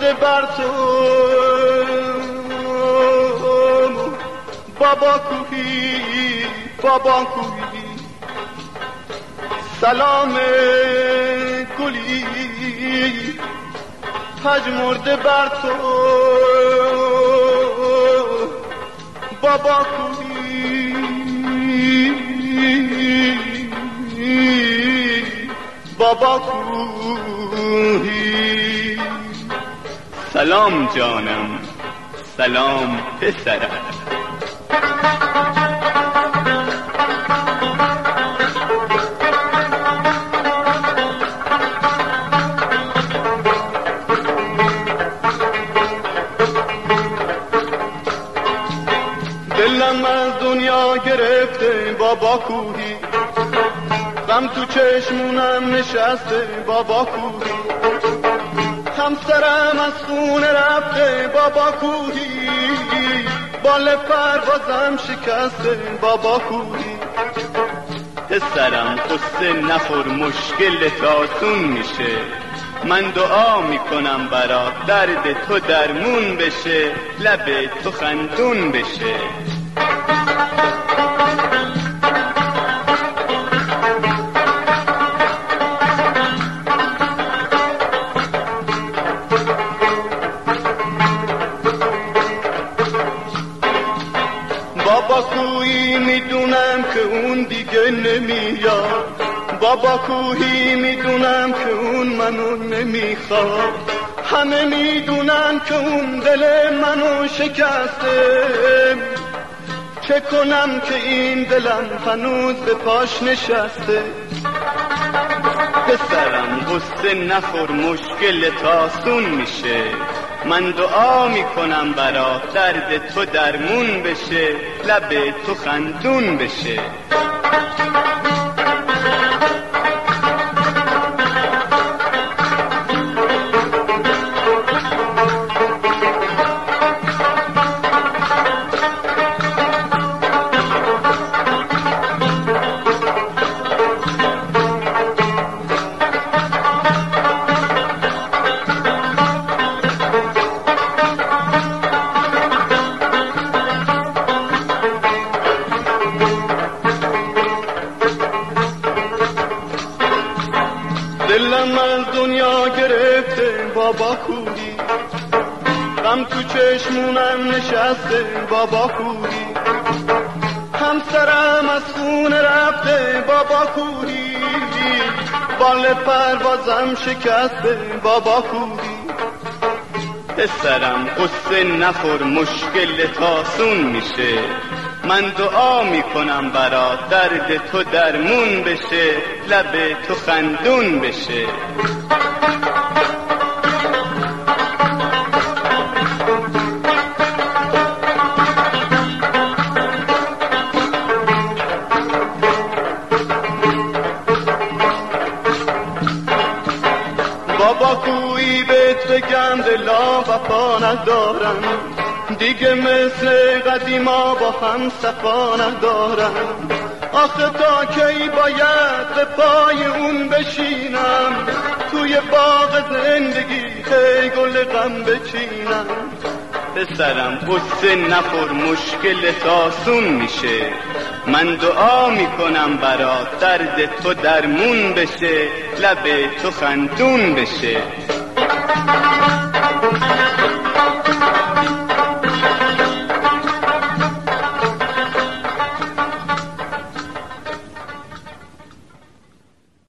مرده بر تو بابا کوهی بابا کوهی سلام گلی پژمرده بر تو بابا کوهی بابا کوهی سلام جانم سلام پسرم دلم از دنیا گرفته بابا کوهی غم تو چشمونم نشسته بابا کوهی همسرم از خونه رفته بابا کوهی بال پروازم شکسته بابا کوهی پسرم قصه نخور مشکلت آسون میشه من دعا میکنم برات درد تو درمون بشه لب تو خندون بشه بابا کوهی میدونم که اون دیگه نمیاد بابا کوهی میدونم که اون منو نمیخواد همه میدونن که اون دل منو شکسته چه کنم که این دلم هنوز به پاش نشسته پسرم قصه نخور مشکلت آسون میشه من دعا میکنم برات درد تو درمون بشه لب تو خندون بشه دلم از دنیا گرفته بابا کوهی غم تو چشمونم نشسته بابا کوهی همسرم از خونه رفته بابا کوهی بال پروازم شکسته بابا کوهی پسرم قصه نخور مشکلت آسون میشه من دعا میکنم برات درد تو درمون بشه لب تو خندون بشه بابا کوهی بهت بگم دلا وفا ندارم دیگه مثل قدیما با هم صفا ندارم آخه تا کی باید به پای اون بشینم توی باغ زندگی هی گل غم بچینم پسرم قصه نخور مشکلت آسون میشه من دعا میکنم برات درد تو درمون بشه لب تو خندون بشه